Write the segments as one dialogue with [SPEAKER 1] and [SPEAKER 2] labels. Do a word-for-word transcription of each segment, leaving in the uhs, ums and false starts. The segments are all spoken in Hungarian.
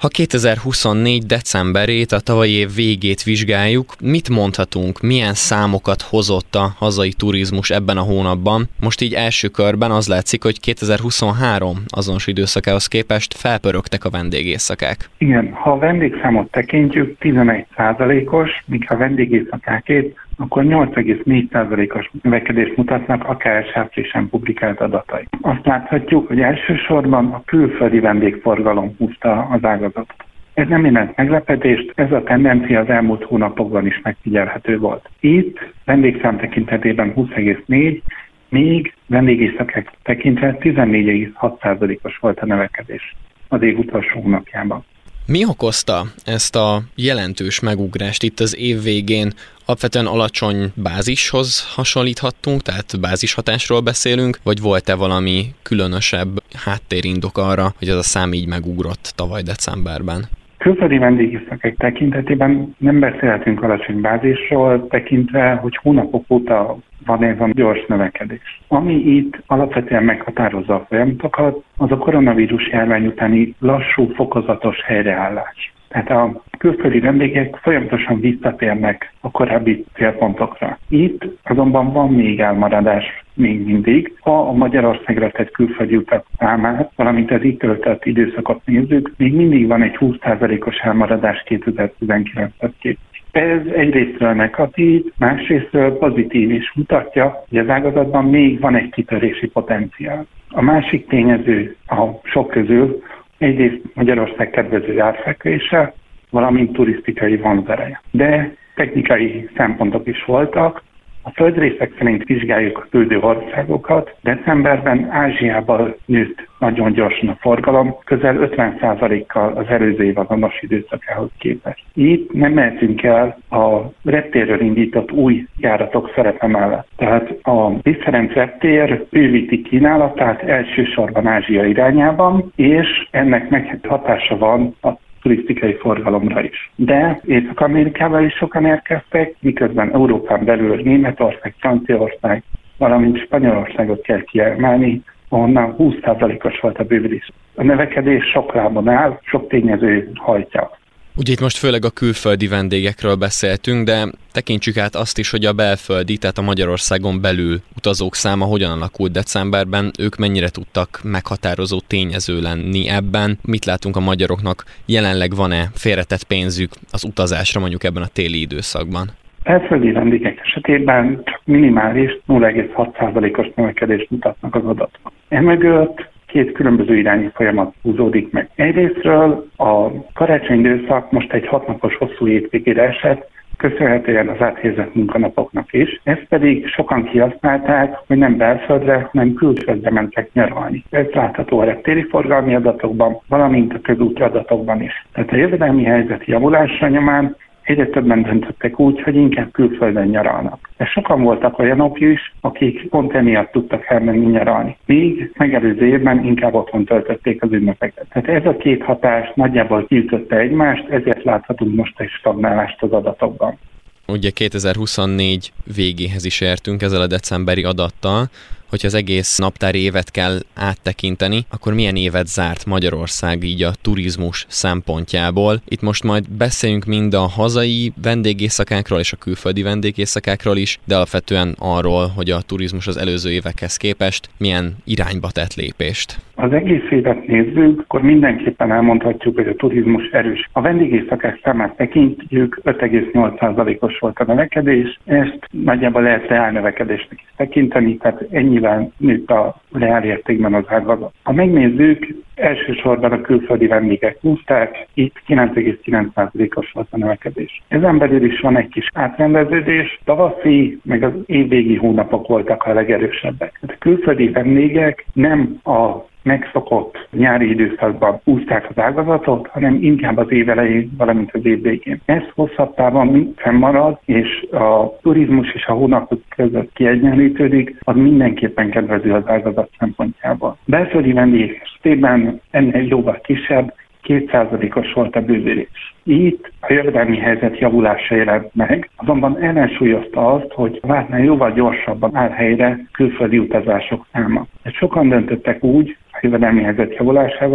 [SPEAKER 1] Ha kétezer-huszonnégy decemberét, a tavalyi év végét vizsgáljuk, mit mondhatunk, milyen számokat hozott a hazai turizmus ebben a hónapban? Most így első körben az látszik, hogy kétezer-huszonhárom azonos időszakához képest felpörögtek a vendégészakák.
[SPEAKER 2] Igen, ha a vendégszámot tekintjük, tizenegy százalékos, míg ha a vendégészakákét, akkor nyolc egész négy százalékos növekedést mutatnak a ká es há frissen publikált adatai. Azt láthatjuk, hogy elsősorban a külföldi vendégforgalom húzta az ágazatot. Ez nem jelent meglepetést, ez a tendencia az elmúlt hónapokban is megfigyelhető volt. Itt vendégszám tekintetében húsz egész négy, még vendégészakák tekintve tizennégy egész hat százalékos volt a növekedés az év utolsó hónapjában.
[SPEAKER 1] Mi okozta ezt a jelentős megugrást itt az év végén? Alapvetően alacsony bázishoz hasonlíthattunk, tehát bázishatásról beszélünk, vagy volt-e valami különösebb háttérindok arra, hogy az a szám így megugrott tavaly decemberben?
[SPEAKER 2] Külföldi vendégészakák tekintetében nem beszélhetünk alacsony bázisról, tekintve, hogy hónapok óta van ez a gyors növekedés. Ami itt alapvetően meghatározza a folyamatokat, az a koronavírus járvány utáni lassú, fokozatos helyreállás. Tehát a külföldi vendégek folyamatosan visszatérnek a korábbi célpontokra. Itt azonban van még elmaradás még mindig. Ha a Magyarországra tett külföldi utak számát, valamint az itt töltött időszakot nézzük, még mindig van egy húsz százalékos elmaradás kétezer-tizenkilenchez képest. Ez egyrésztről negatív, másrésztről pozitív is mutatja, hogy az ágazatban még van egy kitörési potenciál. A másik tényező a sok közül egyrészt Magyarország kedvező árfekvése, valamint turisztikai vonzereje. De technikai szempontok is voltak. A földrészek szerint vizsgáljuk a küldő országokat. Decemberben Ázsiában nőtt nagyon gyorsan a forgalom, közel ötven százalékkal az előző év azonos időszakához képest. Itt nem mehetünk el a reptérről indított új járatok szerepe mellett. Tehát a Dísz-Ferenc reptér bővíti kínálatát elsősorban Ázsia irányában, és ennek meg hatása van a turisztikai forgalomra is. De Észak-Amerikában is sokan érkeztek, miközben Európán belül Németország, Franciaország, valamint Spanyolországot kell kiemelni, ahonnan húsz százalékos volt a bővülés. A növekedés sok lábon áll, sok tényező hajtja.
[SPEAKER 1] Ugye itt most főleg a külföldi vendégekről beszéltünk, de tekintsük át azt is, hogy a belföldi, tehát a Magyarországon belül utazók száma hogyan alakult decemberben, ők mennyire tudtak meghatározó tényező lenni ebben. Mit látunk a magyaroknak, jelenleg van-e félretett pénzük az utazásra mondjuk ebben a téli időszakban?
[SPEAKER 2] Belföldi vendégek esetében csak minimális nulla egész hat százalékos növekedést mutatnak az adatok. Emögött két különböző irányú folyamat húzódik meg. Egyrésztről a karácsony időszak most egy hatnapos hosszú hétvégére esett, köszönhetően az áthelyezett munkanapoknak is. Ezt pedig sokan kihasználták, hogy nem belföldre, hanem külföldre mentek nyaralni. Ez látható a reptéri forgalmi adatokban, valamint a közúti adatokban is. Tehát a jövedelmi helyzet javulása nyomán egyre többen döntöttek úgy, hogy inkább külföldön nyaralnak. De sokan voltak olyanok is, akik pont emiatt tudtak elmenni nyaralni. Míg megelőző évben inkább otthon töltötték az ünnepeket. Tehát ez a két hatás nagyjából kiütötte egymást, ezért láthatunk most egy stagnálást az adatokban.
[SPEAKER 1] Ugye kétezer-huszonnégy végéhez is értünk ezzel a decemberi adattal, hogyha az egész naptári évet kell áttekinteni, akkor milyen évet zárt Magyarország így a turizmus szempontjából? Itt most majd beszéljünk mind a hazai vendégészakákról és a külföldi vendégészakákról is, de alapvetően arról, hogy a turizmus az előző évekhez képest milyen irányba tett lépést.
[SPEAKER 2] Az egész évet nézzük, akkor mindenképpen elmondhatjuk, hogy a turizmus erős. A vendégészakák számát tekintjük, öt egész nyolc százalékos volt a növekedés, ezt nagyjából lehet reál növekedésnek is tekinteni, tehát ennyivel nőtt a reál értékben az ágazat. Ha megnézzük, elsősorban a külföldi vendégek húzták, itt kilenc egész kilenc százalékos volt a növekedés. Ezen belül is van egy kis átrendeződés, tavaszi, meg az évvégi hónapok voltak a legerősebbek. A külföldi vendégek nem a megszokott nyári időszakban húzták az ágazatot, hanem inkább az év elején, valamint az év végén. Ez hosszabb távon fennmarad, és a turizmus és a hónapok között kiegyenlítődik, az mindenképpen kedvező az ágazat szempontjából. Belföldi vendégek esetében ennél jóval kisebb, két százalékos volt a bővülés. Itt a jövedelmi helyzet javulása jelent meg, azonban ellensúlyozta azt, hogy vártnál jóval gyorsabban áll helyre külföldi utazások száma. Sokan döntöttek úgy, a jövedelmi helyzet javulásával,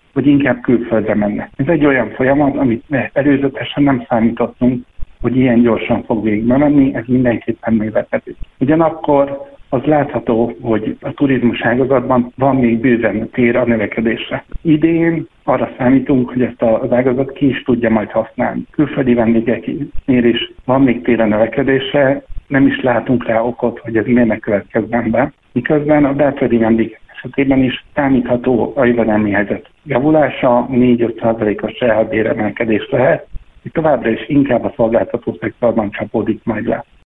[SPEAKER 2] vagy inkább külföldre mennek. Ez egy olyan folyamat, amit előzetesen nem számítottunk, hogy ilyen gyorsan fog végbe menni, ez mindenképpen meglepető. Ugyanakkor az látható, hogy a turizmus ágazatban van még bőven tér a növekedésre. Idén arra számítunk, hogy ezt az ágazat ki is tudja majd használni. Külföldi vendégeknél is van még tér a növekedésre, nem is látunk rá okot, hogy ez miért ne következzen be. Miközben a belföldi vendégek esetében is számítható a jövedelmi helyzet javulása, négy-öt százalékos reálbéremelkedés lehet, hogy továbbra is inkább a szolgáltató szektorban csapódik majd le.